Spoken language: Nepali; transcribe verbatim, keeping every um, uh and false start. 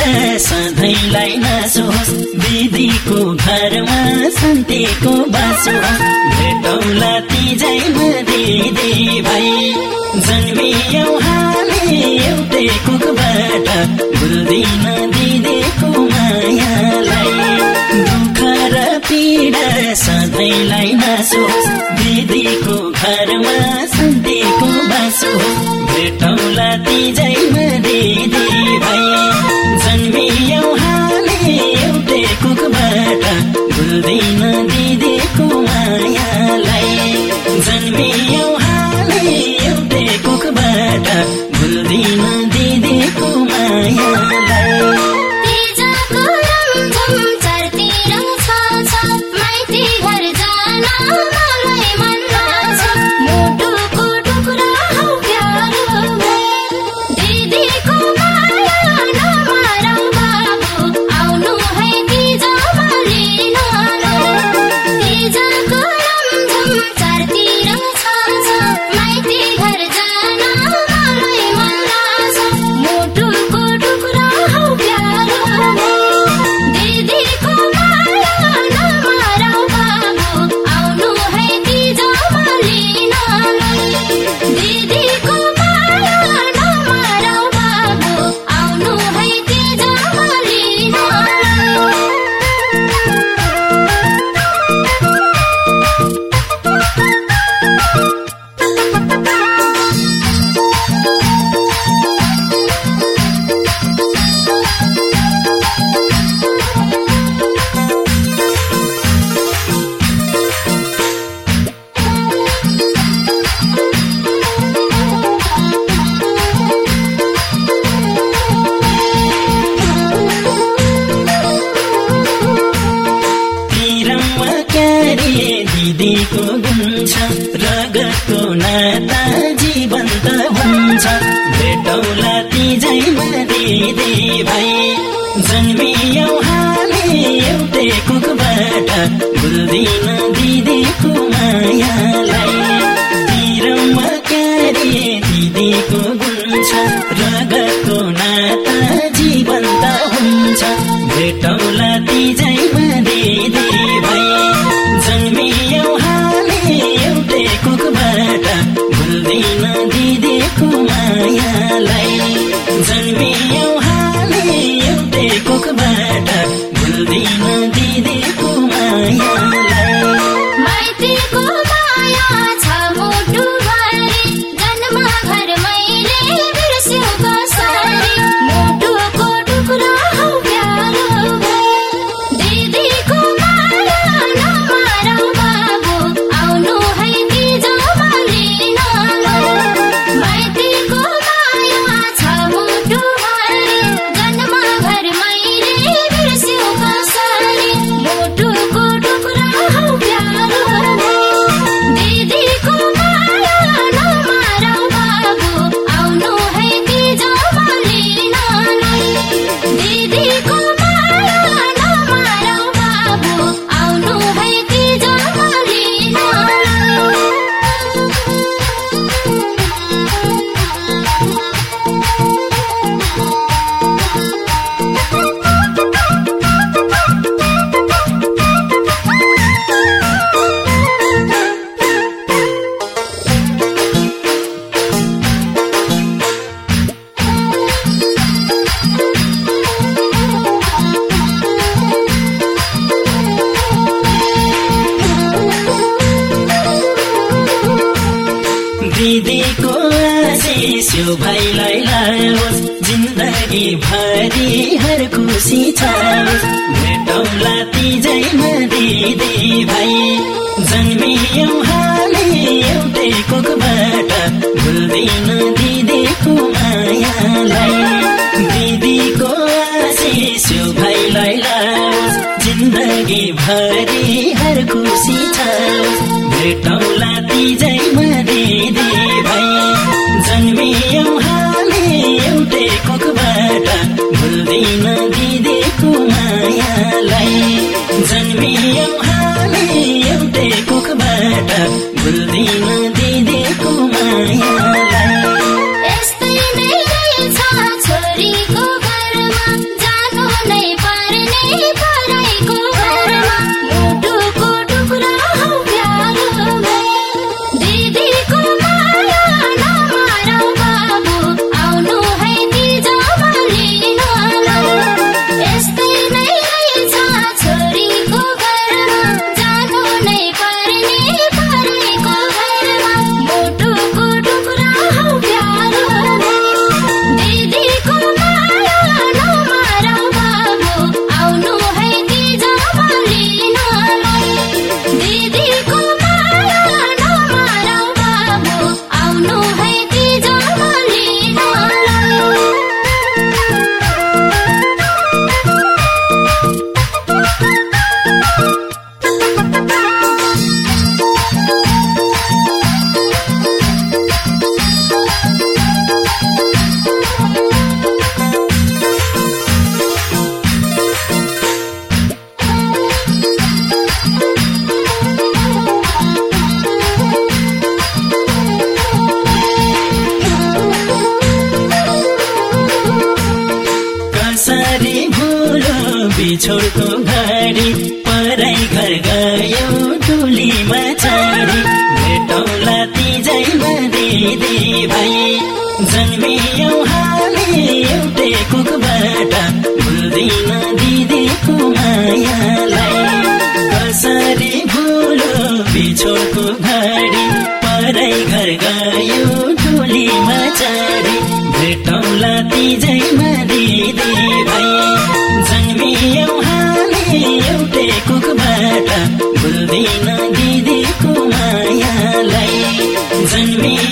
पीडा सधैँलाई नसोस्, दिदीको घरमा शान्तिको बास होस्। भेटौँला तिजैमा दिदी भाइ, जन्मियौ हामी एउटै कुखबाट, भुल्दिन दिदीको मायालाई। दुःख र पीडा सधैँलाई नसोस्, दिदीको घरमा शान्तिको बास होस्। भेटौँला तिजैमा दिदी भाइ, जन्मियौ हामी एउटै कुखबाट, भुल्दिन दिदीको मायालाई। जन्मियौ हामी एउटै कुखबाट, भुल्दिन दिदीको मायालाई। दिदीको गुण छ, रगतको नाता जीवन्त हुन्छ। भेटौँला तिजैमा दिदी भाइ, जन्मियौ हामी एउटै कुखबाट, भुल्दिन दिदीको मायालाई। तिरमा क्यारे दिदीको गुण छ, रगतको नाता जीवन्त हुन्छ। भेटौँला तिजैमा दिदी भाइ, जन्मियौ हामी एउटै कुखबाट, भुल्दिन दिदीको मायालाई। जन्मियौ हामी एउटै कुखबाट, भुल्दिन दिदीको मायालाई। माइतीको माया छ मुटुभरि, जन्म घर मैले बिर्स्यौ कसरी, मुटुको टुक्रा हौ प्यारो भाइ। दिदीको माया नमारौ बाबु, आउनु है तिजोमा लिनलाई। माइतीको माया छ मुटुभरि, जन्म घर मैले बिर्स्यौ कसरी, मुटुको टुक्रा हौ प्यारो भाइ। दिदीको माया नमारौ बाबु, आउनु है तिजोमा लिनलाई। दिदीको माया नमारौ बाबु, आउनु है तिजोमा लिनलाई। दिदीको आशिष यो भाइलाई लाओस्, जिन्दगी भरि हर खुसी छाओस्। भेटौँला तिजैमा दिदी भाइ, जन्मियौ हामी एउटै कुखबाट, भुल्दिन दिदीको मायालाई। दिदीको आशिष यो भाइलाई लाओस्, जिन्दगी भरि हर खुसी छाओस्। भेटौँला तिजैमा दिदी भाइ, जन्मियौ हामी एउटै कुखबाट, भुल्दिन दिदीको मायालाई। जन्मियौ हामी एउटै कुखबाट, भुल्दिन दिदीको मायालाई। यस्तै नै छ छोरीको घरमा, बिछोडको घडी पराई घर गयो टोलीमा चढी भेटौँला तिजैमा दिदी भाइ जन्मियौ हामी एउटै कुखबाट भुल्दिन दिदीको मायालाई कसरी भुलो बिछोडको घडी पराई घर गयो टोलीमा चढी भेटौँला तिजैमा दिदी भाइ जन्मियौ हामी एउटै कुखबाट भुल्दिन दिदीको मायालाई जन्मी